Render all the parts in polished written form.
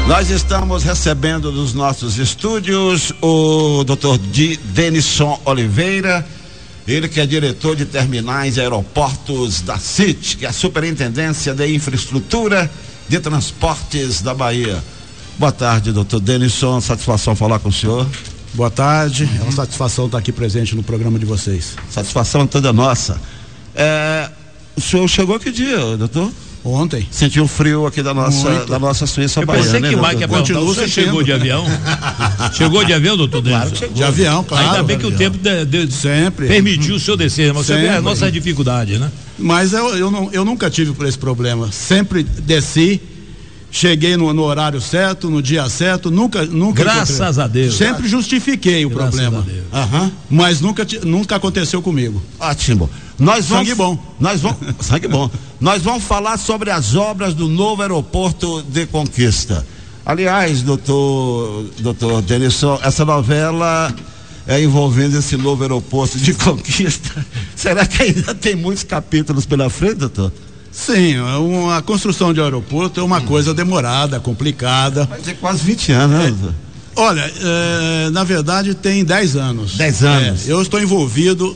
Nós estamos recebendo nos nossos estúdios o Dr. Denison Oliveira, ele que é diretor de terminais e aeroportos da CIT, que é a Superintendência de Infraestrutura de Transportes da Bahia. Boa tarde, doutor Denison, satisfação falar com o senhor. Boa tarde, é uma satisfação estar aqui presente no programa de vocês. Satisfação toda nossa. O senhor chegou que dia, doutor? Ontem. Sentiu o frio aqui da nossa Suíça baiana. Eu pensei que Mike ia perguntar, o senhor chegou de avião? Chegou de avião, doutor Denison? Claro que chegou. De avião, claro. Ainda bem que o tempo sempre permitiu o senhor descer, mas você vê a nossa dificuldade, né? Mas eu nunca tive por esse problema. Sempre desci, cheguei no horário certo, no dia certo, nunca Graças a Deus. Sempre justifiquei o problema. Mas nunca aconteceu comigo. Ótimo. Sangue bom. Nós vamos falar sobre as obras do novo aeroporto de Conquista. Aliás, doutor Denison, essa novela envolvendo esse novo aeroporto de Conquista, será que ainda tem muitos capítulos pela frente, doutor? Sim, a construção de aeroporto é uma coisa demorada, complicada. Vai ter quase 20 anos, né, doutor? Olha, na verdade tem 10 anos. 10 anos. Eu estou envolvido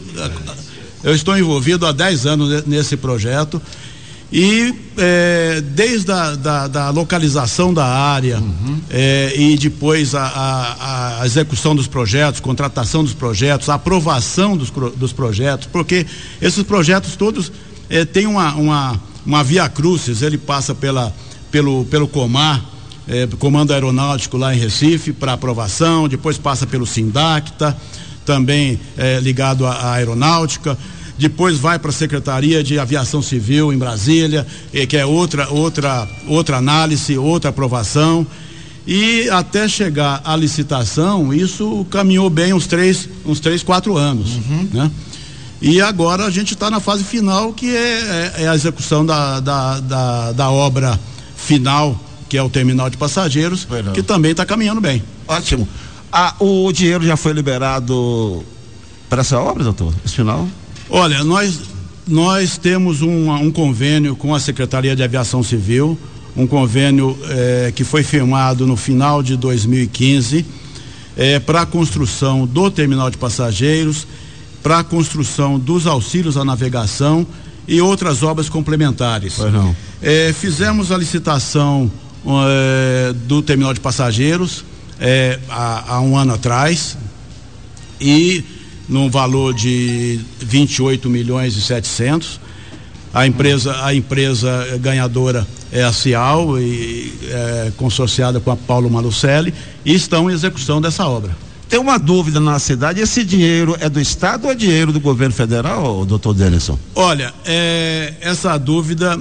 há 10 anos nesse projeto e desde a localização da área e depois a execução dos projetos, contratação dos projetos, a aprovação dos projetos, porque esses projetos todos têm uma via crucis, ele passa pelo Comar, Comando Aeronáutico lá em Recife para aprovação, depois passa pelo Sindacta, também ligado à aeronáutica, depois vai para a Secretaria de Aviação Civil em Brasília, que é outra análise, outra aprovação, e até chegar à licitação, isso caminhou bem uns 3-4 anos, né? E agora a gente está na fase final, que é a execução da obra final, que é o terminal de passageiros, que também está caminhando bem. Ótimo. O dinheiro já foi liberado para essa obra, doutor? Esse final? Olha, nós temos um convênio com a Secretaria de Aviação Civil, um convênio que foi firmado no final de 2015 para a construção do terminal de passageiros, para a construção dos auxílios à navegação e outras obras complementares. Fizemos a licitação do terminal de passageiros há um ano atrás e num valor de 28.700.000. A empresa ganhadora é a Cial e consorciada com a Paulo Malucelli e estão em execução dessa obra. Tem uma dúvida na cidade, esse dinheiro é do Estado ou é dinheiro do governo federal, doutor Denison? Olha, essa dúvida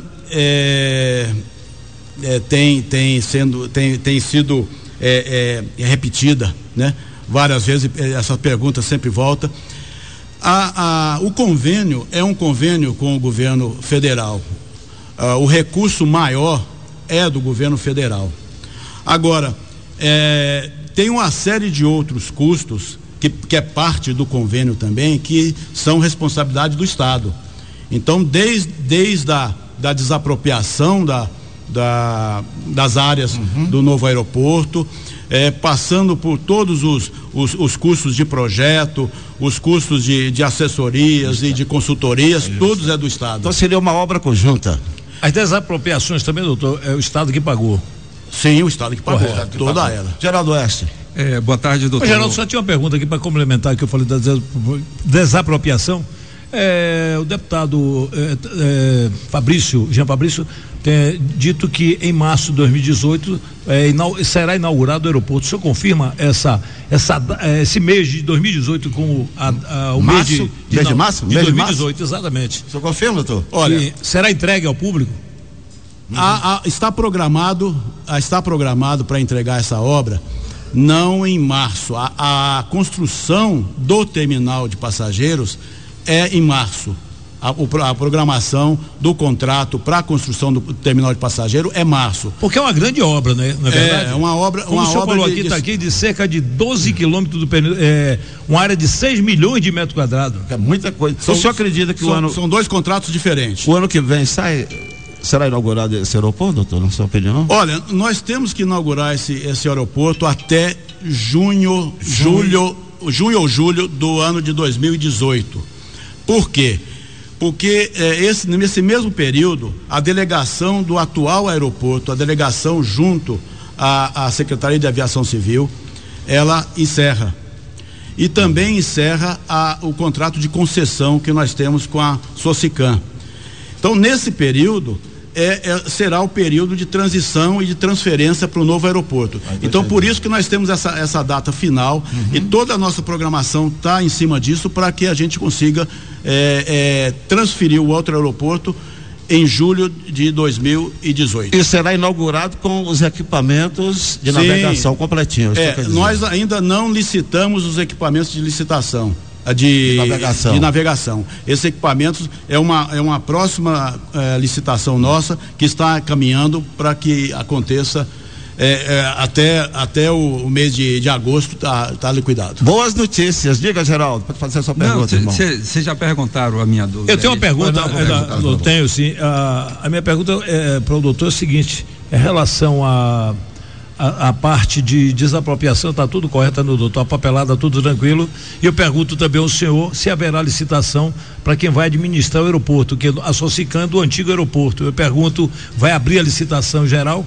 tem sido repetida, né? Várias vezes essa pergunta sempre volta. O convênio é um convênio com o governo federal. O recurso maior é do governo federal. Agora, tem uma série de outros custos que é parte do convênio também, que são responsabilidade do Estado. Então, desde a desapropriação das áreas do novo aeroporto, passando por todos os custos de projeto, os custos de assessorias e de consultorias, todos é do Estado. Então seria uma obra conjunta. As desapropriações também, doutor, é o Estado que pagou? Sim, o Estado que pagou, toda ela. Geraldo Oeste. Boa tarde, doutor. Geraldo, só tinha uma pergunta aqui para complementar, que eu falei da desapropriação. O deputado Jean Fabrício tem dito que em março de 2018 será inaugurado o aeroporto. O senhor confirma esse mês de 2018 como o mês de março? De 2018, exatamente. O senhor confirma, doutor? Olha, será entregue ao público? Está programado para entregar essa obra não em março. A construção do terminal de passageiros é em março. A programação do contrato para a construção do terminal de passageiro é março. Porque é uma grande obra, né? Não é verdade? É uma obra. Como o senhor falou aqui, está aqui de cerca de 12 quilômetros uma área de 6 milhões de metros quadrados. É muita coisa. Então o senhor acredita que são dois contratos diferentes. O ano que vem sai será inaugurado esse aeroporto, doutor, na sua opinião? Olha, nós temos que inaugurar esse aeroporto até junho ou julho do ano de 2018. Por quê? Porque nesse mesmo período, a delegação do atual aeroporto, a delegação junto à Secretaria de Aviação Civil, ela encerra. E também encerra o contrato de concessão que nós temos com a Socicam. Então, nesse período, será o período de transição e de transferência para o novo aeroporto. Então, por isso que nós temos essa data final, e toda a nossa programação está em cima disso para que a gente consiga transferir o outro aeroporto em julho de 2018. E será inaugurado com os equipamentos de navegação completinhos. Nós ainda não licitamos os equipamentos de licitação. De navegação. Esses equipamentos é uma próxima licitação nossa que está caminhando para que aconteça até o mês de agosto tá liquidado. Boas notícias. Diga, Geraldo, pode fazer a sua pergunta, irmão. Vocês já perguntaram a minha dúvida? Eu tenho uma pergunta, eu tenho sim. A minha pergunta para o doutor é o seguinte: em relação a parte de desapropriação, está tudo correto, no doutor, a papelada, tudo tranquilo. E eu pergunto também ao senhor se haverá licitação para quem vai administrar o aeroporto, que a Socicam do antigo aeroporto. Eu pergunto, vai abrir a licitação geral?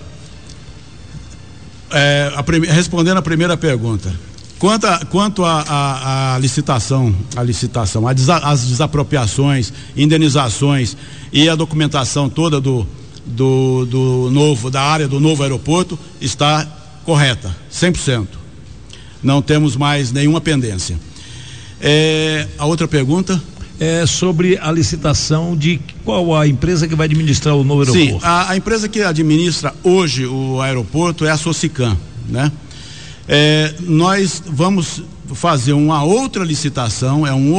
Respondendo a primeira pergunta, quanto à licitação, as desapropriações, indenizações e a documentação toda da área do novo aeroporto está correta, 100%. Não temos mais nenhuma pendência. A outra pergunta? É sobre a licitação de qual a empresa que vai administrar o novo aeroporto. Sim, a empresa que administra hoje o aeroporto é a Socicam, né? Nós vamos fazer uma outra licitação,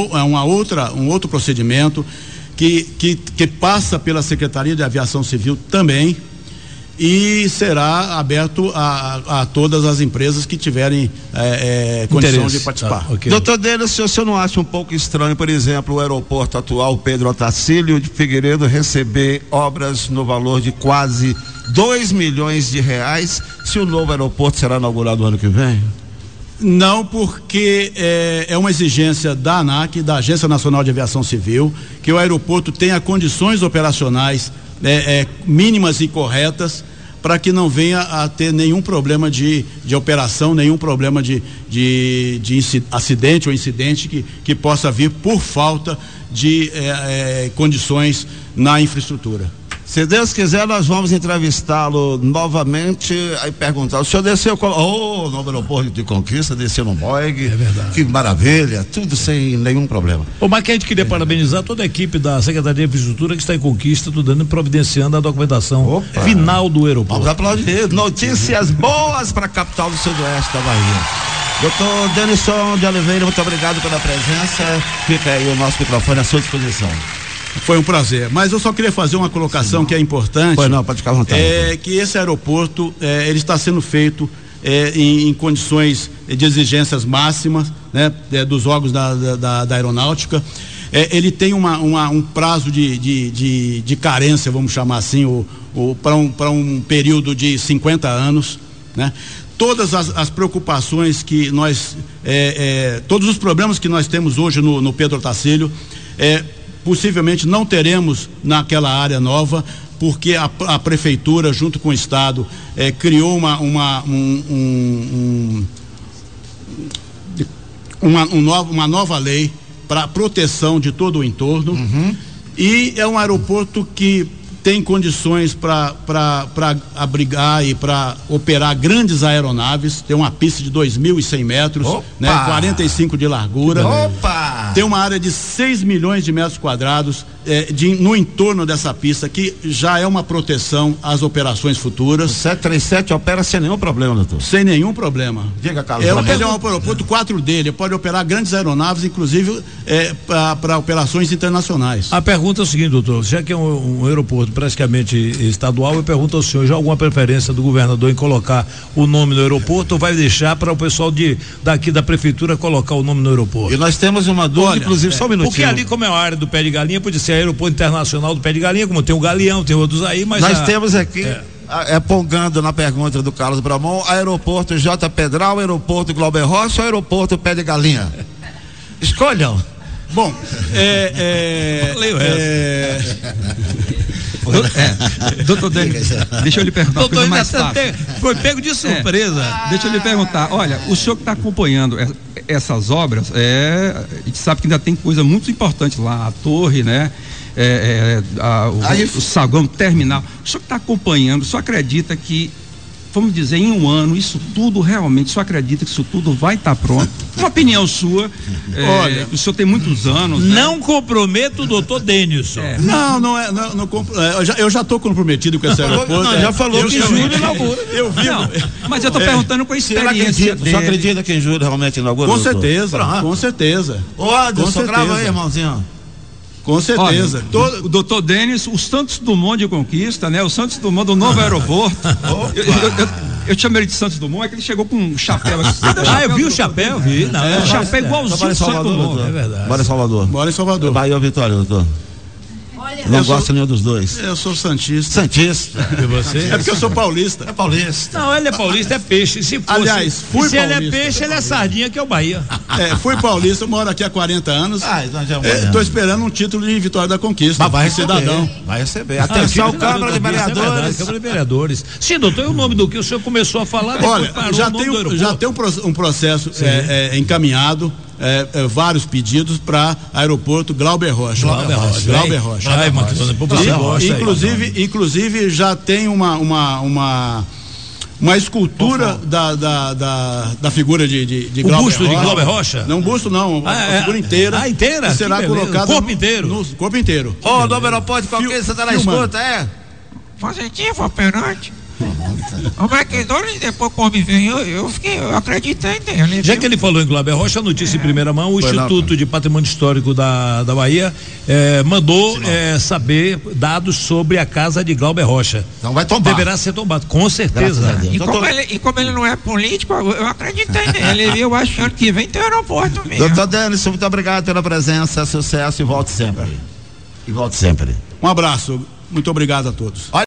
um outro procedimento que passa pela Secretaria de Aviação Civil também, e será aberto a todas as empresas que tiverem condição de participar. Okay. Doutor Denis, o senhor não acha um pouco estranho, por exemplo, o aeroporto atual Pedro Otacílio de Figueiredo receber obras no valor de quase R$2 milhões, se o novo aeroporto será inaugurado no ano que vem? Não, porque é uma exigência da ANAC, da Agência Nacional de Aviação Civil, que o aeroporto tenha condições operacionais mínimas e corretas, para que não venha a ter nenhum problema de operação, nenhum problema de acidente ou incidente que possa vir por falta de condições na infraestrutura. Se Deus quiser, nós vamos entrevistá-lo novamente e perguntar. O senhor desceu, novo aeroporto de Conquista, desceu no Boeing. É verdade. Que maravilha, tudo sem nenhum problema. Mas que a gente queria parabenizar toda a equipe da Secretaria de Infraestrutura que está em Conquista, tudo providenciando a documentação final do aeroporto. Vamos aplaudir. Notícias boas para a capital do Sudoeste da Bahia. Doutor Denison de Oliveira, muito obrigado pela presença. Fica aí o nosso microfone à sua disposição. Foi um prazer, mas eu só queria fazer uma colocação que é importante. Pode ficar à vontade. Que esse aeroporto, ele está sendo feito em condições de exigências máximas, né, dos órgãos da aeronáutica. Ele tem um prazo de carência, vamos chamar assim, para um período de 50 anos, né? Todas as preocupações que nós, todos os problemas que nós temos hoje no Pedro Otacílio, possivelmente não teremos naquela área nova, porque a prefeitura, junto com o estado, criou uma nova lei para proteção de todo o entorno. E é um aeroporto que tem condições para abrigar e para operar grandes aeronaves. Tem uma pista de 2.100 metros, né, 45 de largura. Tem uma área de 6 milhões de metros quadrados no entorno dessa pista, que já é uma proteção às operações futuras. O 737 opera sem nenhum problema, doutor? Sem nenhum problema. Diga, Carlos. Ele é um aeroporto 4D, ele pode operar grandes aeronaves, inclusive para operações internacionais. A pergunta é o seguinte, doutor: já que é um aeroporto praticamente estadual. Eu pergunto ao senhor, já alguma preferência do governador em colocar o nome no aeroporto ou vai deixar para o pessoal daqui da prefeitura colocar o nome no aeroporto? E nós temos uma dúvida, inclusive, só um minutinho. Porque ali, como é a área do Pé de Galinha, pode ser aeroporto internacional do Pé de Galinha, como tem o Galeão, tem outros aí, mas nós temos aqui, pongando na pergunta do Carlos Bramon, aeroporto J. Pedral, aeroporto Glauber Rocha ou aeroporto Pé de Galinha? Escolham. Bom, doutor Denis, deixa eu lhe perguntar uma coisa mais fácil. Foi pego de surpresa. Deixa eu lhe perguntar, olha, o senhor que está acompanhando essas obras, a gente sabe que ainda tem coisa muito importante lá, a torre, né? O saguão terminal. O senhor que está acompanhando, o senhor acredita que, vamos dizer, em um ano, isso tudo realmente, o senhor acredita que isso tudo vai estar pronto? Uma opinião sua, olha, o senhor tem muitos anos, né? Não comprometo o doutor Denilson. Não, eu já estou comprometido com esse aeroporto. Já falou que em julho inaugura. Eu vi. Mas eu estou perguntando com a experiência dele. Você acredita que em julho realmente inaugura? Com certeza. Ô, Anderson, grava aí, irmãozinho. Com certeza. Olha, o doutor Denis, o Santos Dumont de Conquista, né? O Santos Dumont do novo aeroporto. Eu chamei ele de Santos Dumont, é que ele chegou com um chapéu. Eu vi o chapéu, vi. Não, o chapéu igualzinho ao Santos Dumont. É verdade. Mora em Salvador. Bahia ou Vitória, doutor? Não gosta nenhum dos dois. Eu sou santista. E você? É porque eu sou paulista. É paulista. Não, ele é paulista, é peixe. Se fosse, aliás, fui se paulista. Ele é peixe, ele é sardinha, que é o Bahia. Fui paulista, eu moro aqui há 40 anos. Estou esperando um título de Vitória da Conquista. Mas vai receber, cidadão. Vai receber. Atenção, Câmara de Vereadores. Câmara de Vereadores. Sim, doutor, e o nome do que o senhor começou a falar? Olha, já tem um processo encaminhado. Vários pedidos para aeroporto Glauber Rocha. Glauber Rocha. Inclusive já tem uma escultura da figura de Glauber Rocha. O busto de Glauber Rocha? Não, busto não, a figura inteira. Inteira? Que será colocada corpo inteiro. No corpo inteiro. Do aeroporto qualquer, você tá na escuta, Positivo, operante. O McDonald's depois come bem, eu acreditei nele. Já que ele falou em Glauber Rocha, a notícia em primeira mão, o Instituto de Patrimônio Histórico da Bahia mandou saber dados sobre a casa de Glauber Rocha. Então vai tombar. Deverá ser tombado, com certeza. E como ele não é político, eu acreditei nele. Eu acho que ano que vem tem aeroporto mesmo. Doutor Denilson, muito obrigado pela presença, sucesso e volte sempre. Um abraço, muito obrigado a todos.